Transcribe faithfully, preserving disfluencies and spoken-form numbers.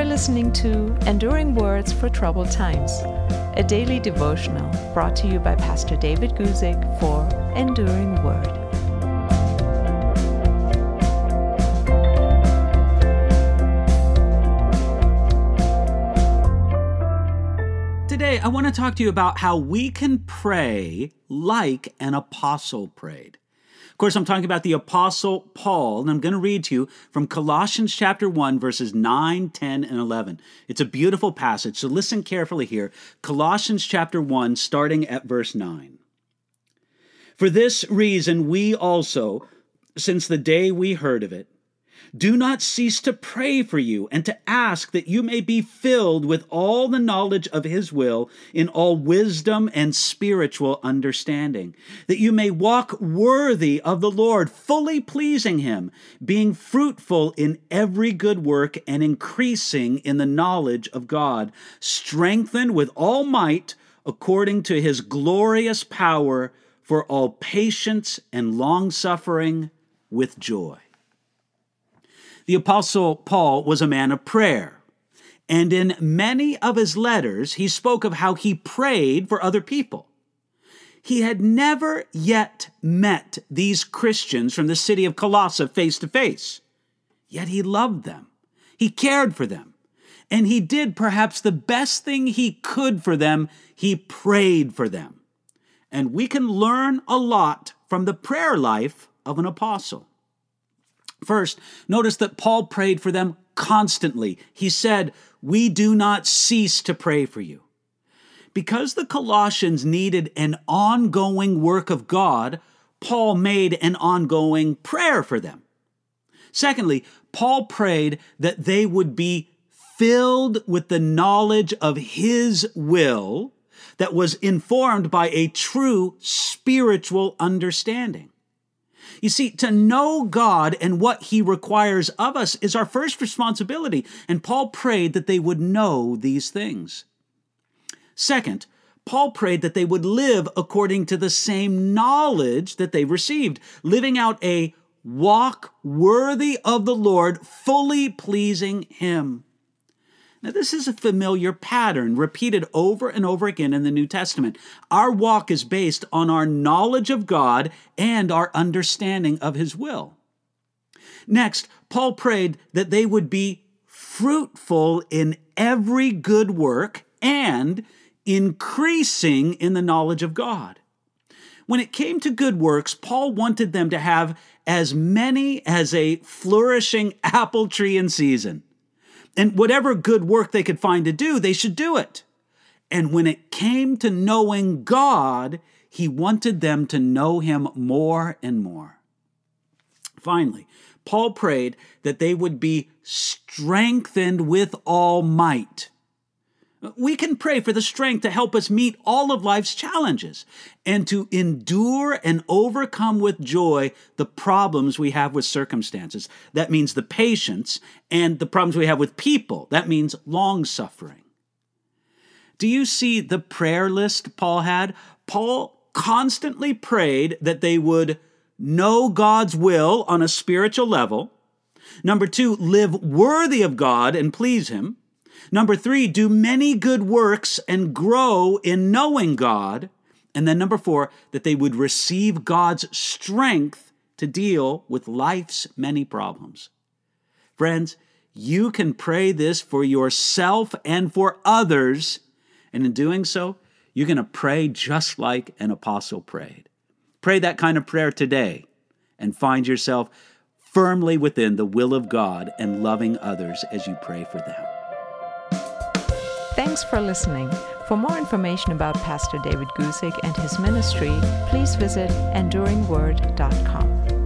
listening to Enduring Words for Troubled Times, a daily devotional brought to you by Pastor David Guzik for Enduring Word. Today, I want to talk to you about how we can pray like an apostle prayed. Of course, I'm talking about the Apostle Paul, and I'm going to read to you from Colossians chapter one, verses nine, ten, and eleven. It's a beautiful passage, so listen carefully here. Colossians chapter one, starting at verse nine. For this reason, we also, since the day we heard of it, do not cease to pray for you and to ask that you may be filled with all the knowledge of His will in all wisdom and spiritual understanding, that you may walk worthy of the Lord, fully pleasing Him, being fruitful in every good work and increasing in the knowledge of God, strengthened with all might according to His glorious power for all patience and long-suffering with joy. The Apostle Paul was a man of prayer, and in many of his letters, he spoke of how he prayed for other people. He had never yet met these Christians from the city of Colossae face to face, yet he loved them. He cared for them, and he did perhaps the best thing he could for them. He prayed for them. And we can learn a lot from the prayer life of an apostle. First, notice that Paul prayed for them constantly. He said, "We do not cease to pray for you." Because the Colossians needed an ongoing work of God, Paul made an ongoing prayer for them. Secondly, Paul prayed that they would be filled with the knowledge of His will that was informed by a true spiritual understanding. You see, to know God and what He requires of us is our first responsibility, and Paul prayed that they would know these things. Second, Paul prayed that they would live according to the same knowledge that they received, living out a walk worthy of the Lord, fully pleasing Him. Now, this is a familiar pattern repeated over and over again in the New Testament. Our walk is based on our knowledge of God and our understanding of His will. Next, Paul prayed that they would be fruitful in every good work and increasing in the knowledge of God. When it came to good works, Paul wanted them to have as many as a flourishing apple tree in season. And whatever good work they could find to do, they should do it. And when it came to knowing God, he wanted them to know Him more and more. Finally, Paul prayed that they would be strengthened with all might. We can pray for the strength to help us meet all of life's challenges and to endure and overcome with joy the problems we have with circumstances. That means the patience, and the problems we have with people. That means long-suffering. Do you see the prayer list Paul had? Paul constantly prayed that they would know God's will on a spiritual level. Number two, live worthy of God and please Him. Number three, do many good works and grow in knowing God. And then number four, that they would receive God's strength to deal with life's many problems. Friends, you can pray this for yourself and for others. And in doing so, you're going to pray just like an apostle prayed. Pray that kind of prayer today and find yourself firmly within the will of God and loving others as you pray for them. Thanks for listening. For more information about Pastor David Guzik and his ministry, please visit enduring word dot com.